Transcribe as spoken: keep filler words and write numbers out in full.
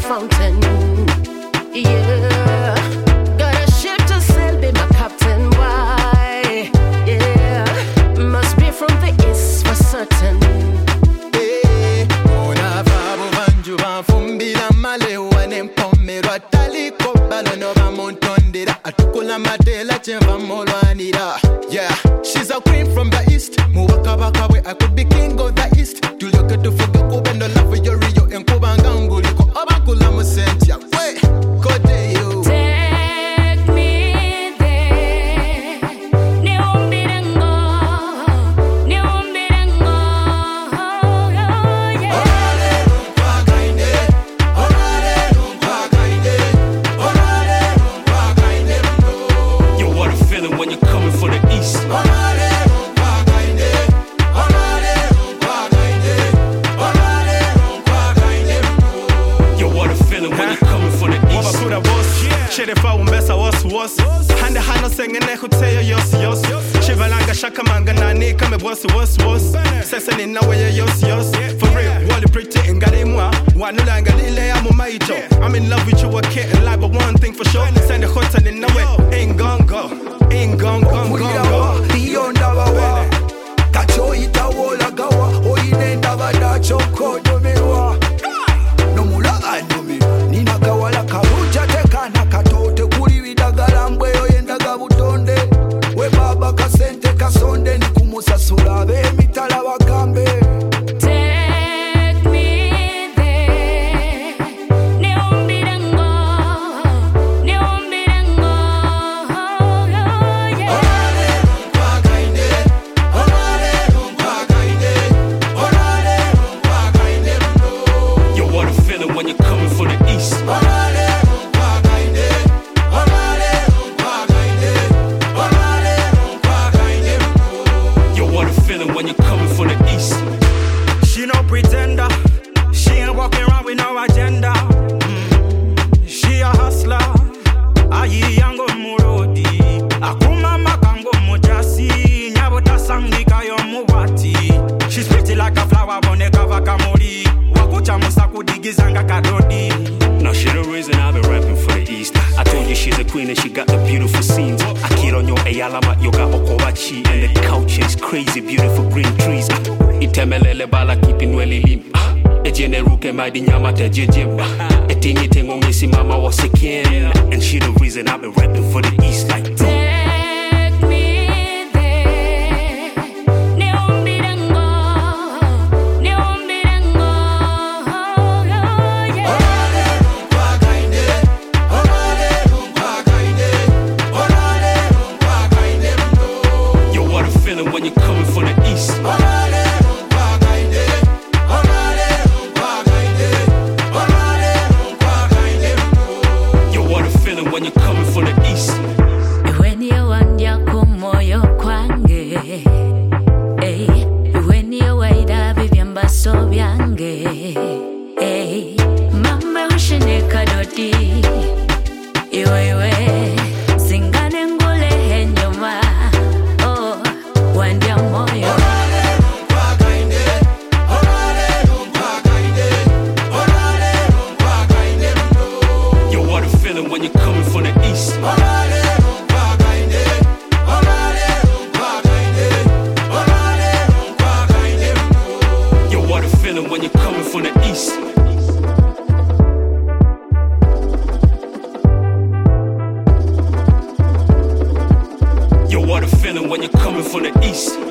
fountain. Yeah, got a ship to sail, be my captain. Why? Yeah, must be from the east for certain. Hey, ona vabu vanju vanfumbira malewa nempomero taliko balono bamontondera atukula madela chenva molwanira. Yeah, she's a queen from the east. Muwaka baka we I could be king of the east. To look at the fuga kubendo love for your rio and kubanganguli ko abakula musentia. Wait, go day you. Take me there. Neumbirango, neumbirango. Yeah. Orale rumpa gaine, orale rumpa gaine, orale rumpa gaine rumbo. Yo, what a feeling when you're coming from the east. Orale rumpa gaine, orale rumpa gaine, orale rumpa gaine rumbo. Yo, what a feeling when you're coming from the east. Wabakura boss, sherefa umbesa was was. Hande hano sengene huteyo yos yos. Shivalanga shakamanga nani kame boss was was. Seseni na weye yos yos. For real, wally pretty ingari mwa. Wanulanga lile ya mumaito. I'm in love with you, I can't lie, but one thing for sure. Send the hot and in the way. Ain't gon' go, ain't gon' gon' gon' go. Beyond our Kacho itawola gawa. Oinenda bada choko domewa. No mula anumi. Nina kawala karuja teka na katote kuri vidagala mbweyo yendaga butonde. We baba kasente kasonde ni kumusasula be mitala wakambe. Take me there. Neumbirango, neumbirango. Yeah. Orale rumpa gaine, orale rumpa gaine, orale rumpa gaine rumbo. Yo, what a feeling when you're coming from the east. Orale rumpa gaine, orale rumpa gaine, orale rumpa gaine rumbo. Yo, what a feeling when you're coming from the east. She no pretender. She ain't walking around with no agenda. Mm. She a hustler. Ayi yango murodi. Akuma makango mojasi. Nyabota sangika yo muwati. She's pretty like a flower boneka vakamori. Wakucha musaku digizanga kadodi. Now she the reason I've been rapping for the east. I told you she's a queen and she got the beautiful scenes. Akironyo eyalama yoga okowachi. And the couch is crazy, beautiful green trees. Itemelele bala kipinweli lim. Ejene ruke maidi nyama tejejem. Etingi tengo ngisi mama wasekin. And she the reason I've been rapping for the east like that. Take me there. Neumbirango, neumbirango. Yeah. Orale rumpa gaine, orale rumpa gaine, orale rumpa gaine rumbo. Yo, what a feeling when you're coming from the east. Orale rumpa gaine, orale rumpa gaine, orale rumpa gaine rumbo. Yo, what a feeling when you're coming from the east. When you want ya kumoyo kwange, eh. When you wait up, bibyamba so byange, eh. Mama ushine kadoti, iwe iwe, zingane ngule henyuma, oh, wandia moyo. Orale rumpa gaine, orale rumpa gaine, orale rumpa gaine rumbo. Yo, what a feeling when you're coming from the east. Orale rumpa gaine, orale rumpa gaine, orale rumpa gaine rumbo. Yo, what a feeling when you're coming from the east. Yo, what a feeling when you're coming from the east.